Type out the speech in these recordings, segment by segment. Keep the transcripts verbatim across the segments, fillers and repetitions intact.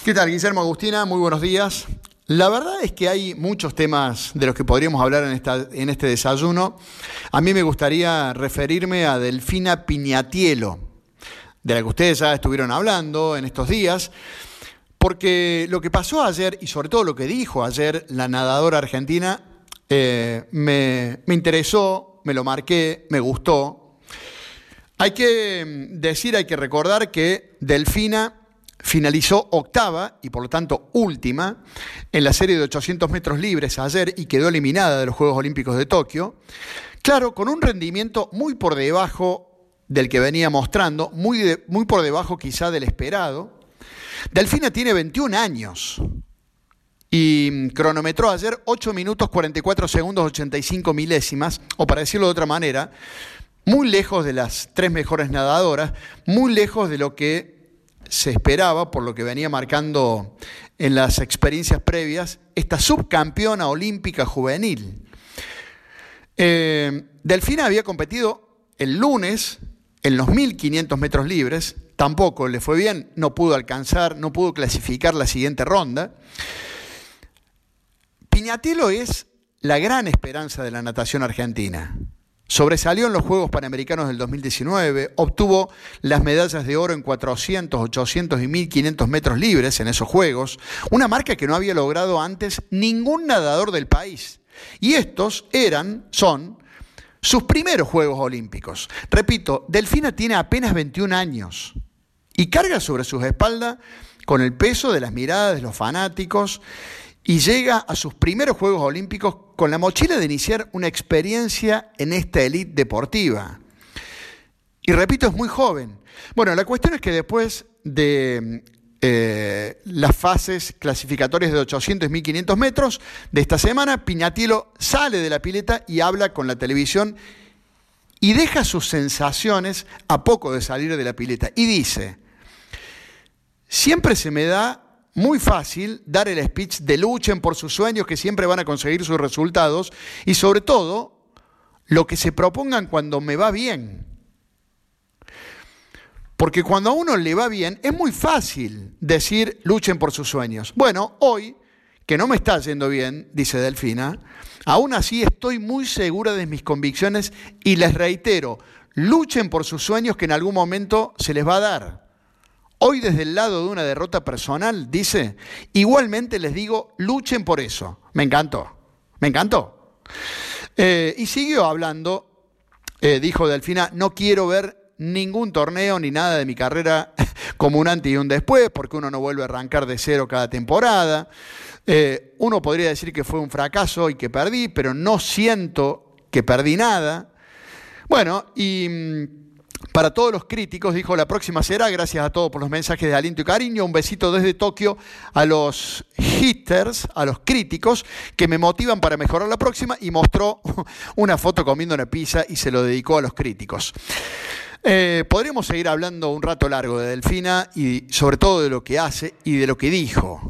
¿Qué tal, Guillermo, Agustina? Muy buenos días. La verdad es que hay muchos temas de los que podríamos hablar en, esta, en este desayuno. A mí me gustaría referirme a Delfina Piñatielo, de la que ustedes ya estuvieron hablando en estos días, porque lo que pasó ayer, y sobre todo lo que dijo ayer la nadadora argentina, eh, me, me interesó, me lo marqué, me gustó. Hay que decir, hay que recordar que Delfina finalizó octava y por lo tanto última en la serie de ochocientos metros libres ayer y quedó eliminada de los Juegos Olímpicos de Tokio. Claro, con un rendimiento muy por debajo del que venía mostrando, muy, de, muy por debajo quizá del esperado. Delfina tiene veintiún años y cronometró ayer ocho minutos cuarenta y cuatro segundos ochenta y cinco milésimas, o para decirlo de otra manera, muy lejos de las tres mejores nadadoras, muy lejos de lo que se esperaba, por lo que venía marcando en las experiencias previas, esta subcampeona olímpica juvenil. Eh, Delfina había competido el lunes en los mil quinientos metros libres, tampoco le fue bien, no pudo alcanzar, no pudo clasificar la siguiente ronda. Piñatielo es la gran esperanza de la natación argentina. Sobresalió en los Juegos Panamericanos del dos mil diecinueve, obtuvo las medallas de oro en cuatrocientos, ochocientos y mil quinientos metros libres en esos Juegos, una marca que no había logrado antes ningún nadador del país. Y estos eran, son, sus primeros Juegos Olímpicos. Repito, Delfina tiene apenas veintiún años y carga sobre sus espaldas con el peso de las miradas de los fanáticos y llega a sus primeros Juegos Olímpicos con la mochila de iniciar una experiencia en esta élite deportiva. Y repito, es muy joven. Bueno, la cuestión es que después de eh, las fases clasificatorias de ochocientos y mil quinientos metros de esta semana, Piñatielo sale de la pileta y habla con la televisión y deja sus sensaciones a poco de salir de la pileta. Y dice: siempre se me da muy fácil dar el speech de luchen por sus sueños, que siempre van a conseguir sus resultados, y sobre todo, lo que se propongan cuando me va bien. Porque cuando a uno le va bien, es muy fácil decir luchen por sus sueños. Bueno, hoy, que no me está yendo bien, dice Delfina, aún así estoy muy segura de mis convicciones y les reitero, luchen por sus sueños que en algún momento se les va a dar. Hoy desde el lado de una derrota personal, dice, igualmente les digo, luchen por eso. Me encantó, me encantó. Eh, y siguió hablando, eh, dijo Delfina, no quiero ver ningún torneo ni nada de mi carrera como un antes y un después, porque uno no vuelve a arrancar de cero cada temporada. Eh, uno podría decir que fue un fracaso y que perdí, pero no siento que perdí nada. Bueno, y para todos los críticos, dijo, la próxima será, gracias a todos por los mensajes de aliento y cariño, un besito desde Tokio a los haters, a los críticos, que me motivan para mejorar la próxima, y mostró una foto comiendo una pizza y se lo dedicó a los críticos. Eh, podríamos seguir hablando un rato largo de Delfina y sobre todo de lo que hace y de lo que dijo.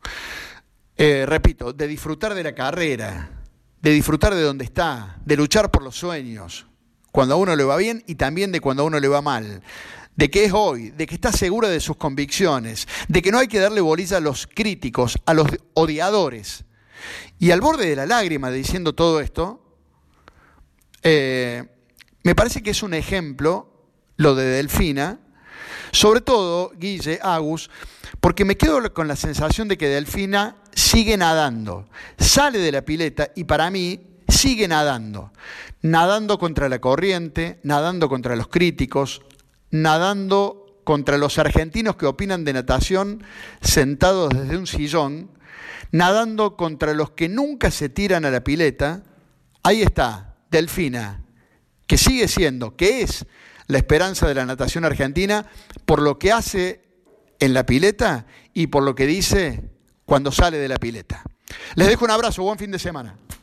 Eh, repito, de disfrutar de la carrera, de disfrutar de donde está, de luchar por los sueños, cuando a uno le va bien y también de cuando a uno le va mal, de que es hoy, de que está segura de sus convicciones, de que no hay que darle bolilla a los críticos, a los odiadores. Y al borde de la lágrima diciendo todo esto, eh, me parece que es un ejemplo lo de Delfina, sobre todo, Guille, Agus, porque me quedo con la sensación de que Delfina sigue nadando, sale de la pileta y para mí sigue nadando, nadando contra la corriente, nadando contra los críticos, nadando contra los argentinos que opinan de natación sentados desde un sillón, nadando contra los que nunca se tiran a la pileta. Ahí está, Delfina, que sigue siendo, que es la esperanza de la natación argentina por lo que hace en la pileta y por lo que dice cuando sale de la pileta. Les dejo un abrazo, buen fin de semana.